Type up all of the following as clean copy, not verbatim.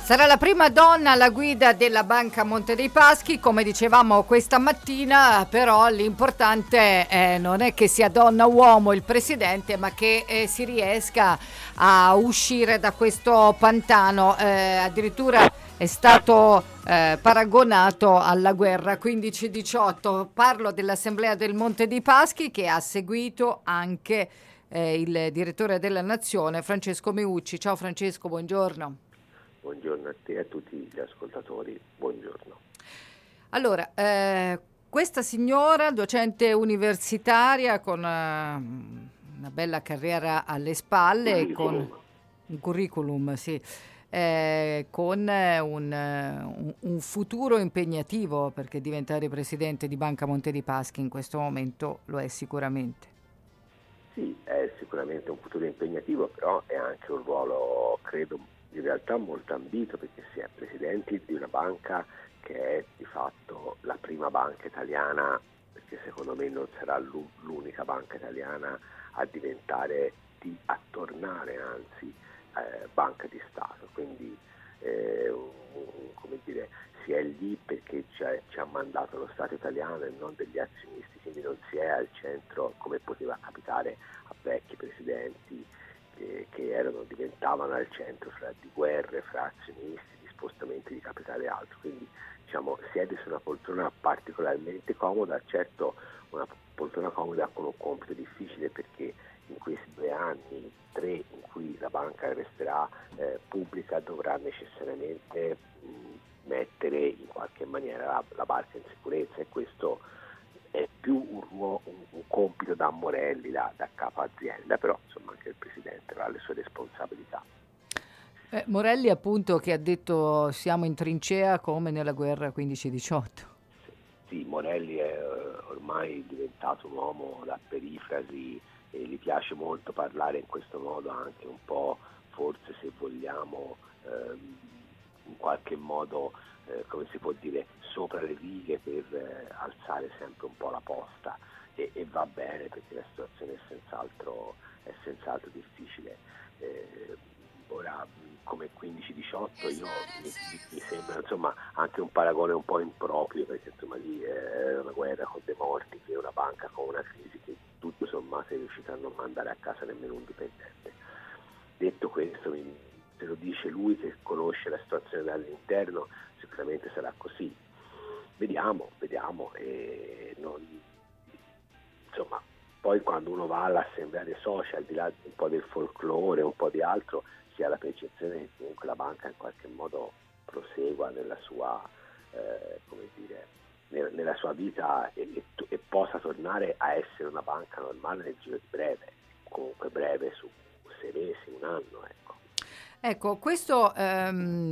Sarà la prima donna alla guida della Banca Monte dei Paschi, come dicevamo questa mattina, però l'importante non è che sia donna o uomo il presidente, ma che si riesca a uscire da questo pantano. Addirittura è stato paragonato alla guerra 15-18. Parlo dell'Assemblea del Monte dei Paschi che ha seguito anche il direttore della Nazione, Francesco Meucci. Ciao Francesco, buongiorno. Buongiorno a te e a tutti gli ascoltatori, buongiorno. Allora, questa signora, docente universitaria con una bella carriera alle spalle, con un curriculum, sì, con un futuro impegnativo, perché diventare presidente di Banca Monte dei Paschi in questo momento lo è sicuramente. Sì, è sicuramente un futuro impegnativo, però è anche un ruolo, credo, in realtà molto ambito, perché si è presidenti di una banca che è di fatto la prima banca italiana, perché secondo me non sarà l'unica banca italiana a diventare, a tornare anzi banca di Stato, quindi come dire, si è lì perché ci ha mandato lo Stato italiano e non degli azionisti, quindi non si è al centro come poteva capitare a vecchi presidenti che diventavano al centro di guerre fra azionisti, di spostamenti di capitale e altro. Quindi siede su una poltrona particolarmente comoda, certo una poltrona comoda con un compito difficile, perché in questi 2 anni, 3 in cui la banca resterà pubblica, dovrà necessariamente mettere in qualche maniera la barca in sicurezza, e questo è più un compito da Morelli, da capo azienda, però insomma anche il Presidente avrà le sue responsabilità. Morelli appunto che ha detto siamo in trincea come nella guerra 15-18. Sì, Morelli è ormai diventato un uomo da perifrasi e gli piace molto parlare in questo modo, anche un po', forse se vogliamo, in qualche modo, come si può dire, sopra le righe, per alzare sempre un po' la posta, e va bene, perché la situazione è senz'altro difficile. Ora, come 15-18 mi sembra insomma anche un paragone un po' improprio, perché insomma lì è una guerra con dei morti, che è una banca con una crisi che tutto sommato è riuscita a non mandare a casa nemmeno un dipendente. Detto questo, se lo dice lui che conosce la situazione dall'interno, sicuramente sarà così. Vediamo, e insomma, poi quando uno va all'assemblea dei soci, al di là un po' del folklore, un po' di altro, si ha la percezione che comunque la banca in qualche modo prosegua nella sua, nella sua vita, e possa tornare a essere una banca normale nel giro di breve, comunque breve, su 6 mesi, un anno, ecco. Ecco, questo è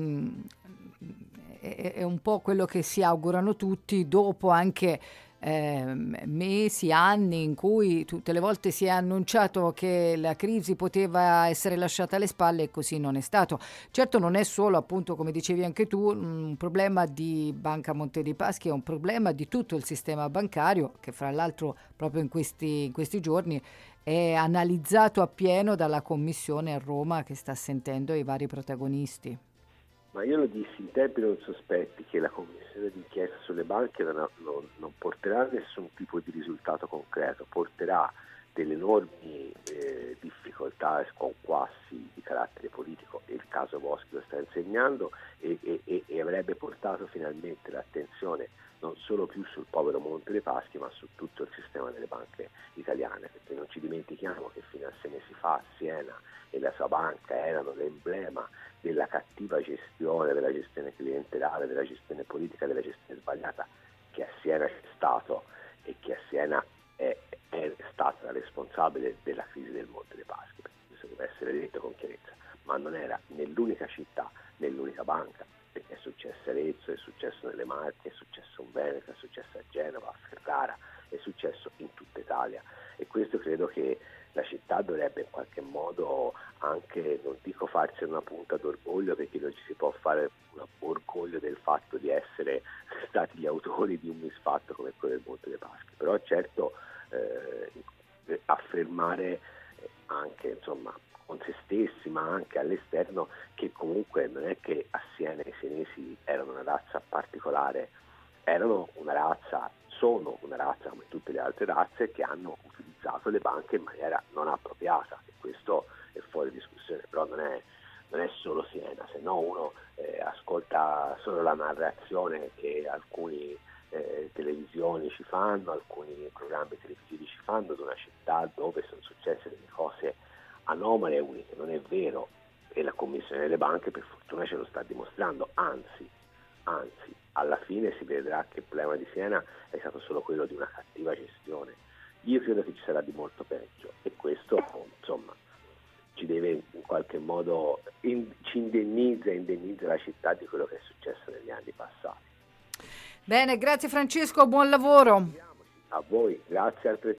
un po' quello che si augurano tutti, dopo anche mesi, anni in cui tutte le volte si è annunciato che la crisi poteva essere lasciata alle spalle, e così non è stato. Certo non è solo, appunto, come dicevi anche tu, un problema di Banca Monte dei Paschi, è un problema di tutto il sistema bancario, che fra l'altro proprio in questi giorni è analizzato appieno dalla commissione a Roma, che sta sentendo i vari protagonisti. Ma io lo dissi in tempi non sospetti che la commissione d'inchiesta sulle banche non porterà a nessun tipo di risultato concreto, porterà delle enormi difficoltà e sconquassi di carattere politico, e il caso Boschi lo sta insegnando, e avrebbe portato finalmente l'attenzione non solo più sul povero Monte dei Paschi, ma su tutto il sistema delle banche italiane, perché non ci dimentichiamo che fino a 6 mesi fa Siena e la sua banca erano l'emblema della cattiva gestione, della gestione clientelare, della gestione politica, della gestione sbagliata che a Siena c'è stato, e che a Siena è stata la responsabile della crisi del Monte dei Paschi, perché questo deve essere detto con chiarezza, ma non era nell'unica città, nell'unica banca, perché è successo a Arezzo, è successo nelle Marche, è successo in Veneto, è successo a Genova, a Ferrara, è successo in tutta Italia, e questo credo che la città dovrebbe in qualche modo anche, non dico farsi una punta d'orgoglio, perché non ci si può fare un orgoglio del fatto di essere stati gli autori di un misfatto come quello del Monte dei Paschi, però certo affermare anche, insomma, con se stessi ma anche all'esterno, che comunque non è che a Siena i senesi erano una razza particolare, sono una razza come tutte le altre razze che hanno utilizzato le banche in maniera non appropriata, e questo è fuori discussione. Però non è solo Siena, se no uno ascolta solo la narrazione che alcuni televisioni ci fanno, alcuni programmi televisivi ci fanno, di una città dove sono successe delle cose anomale e uniche. Non è vero, e la Commissione delle banche per fortuna ce lo sta dimostrando, anzi, alla fine si vedrà che il problema di Siena è stato solo quello di una cattiva gestione. Io credo che ci sarà di molto peggio, e questo insomma ci deve in qualche modo ci indennizza la città di quello che è successo negli anni passati. Bene, grazie Francesco, buon lavoro. A voi, grazie altrettanto.